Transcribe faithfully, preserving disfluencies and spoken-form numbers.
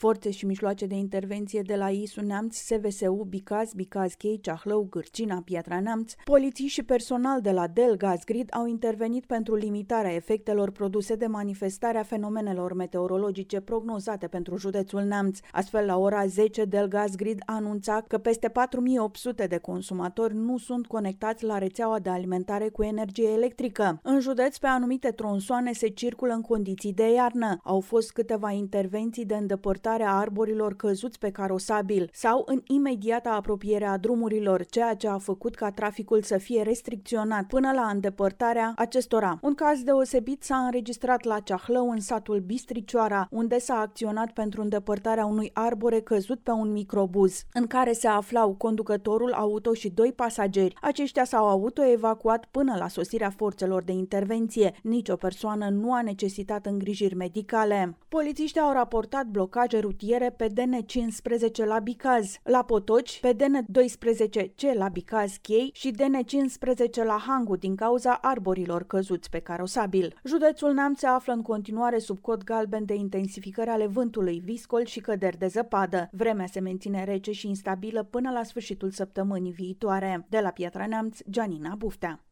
Forțe și mijloace de intervenție de la I S U Neamț, S V S U, Bicaz, Bicaz Chei, Ceahlău, Gârcina, Piatra Neamț, poliții și personal de la Del Gazgrid au intervenit pentru limitarea efectelor produse de manifestarea fenomenelor meteorologice prognozate pentru județul Neamț. Astfel, la ora zece, Del Gazgrid anunța că peste patru mii opt sute de consumatori nu sunt conectați la rețeaua de alimentare cu energie electrică. În județ, pe anumite tronsoane se circulă în condiții de iarnă. Au fost câteva intervenții de îndepărtare a arborilor căzuți pe carosabil sau în imediata apropiere a drumurilor, ceea ce a făcut ca traficul să fie restricționat până la îndepărtarea acestora. Un caz deosebit s-a înregistrat la Ceahlău, în satul Bistricioara, unde s-a acționat pentru îndepărtarea unui arbore căzut pe un microbuz, în care se aflau conducătorul auto și doi pasageri. Aceștia s-au autoevacuat până la sosirea forțelor de intervenție. Nici o persoană nu a necesitat îngrijiri medicale. Polițiștii au raportat blocaje rutiere pe D N cincisprezece la Bicaz, la Potoci, pe D N doisprezece C la Bicaz Chei și D N cincisprezece la Hangu din cauza arborilor căzuți pe carosabil. Județul Neamț se află în continuare sub cod galben de intensificări ale vântului, viscol și căderi de zăpadă. Vremea se menține rece și instabilă până la sfârșitul săptămânii viitoare. De la Piatra Neamț, Gianina Buftea.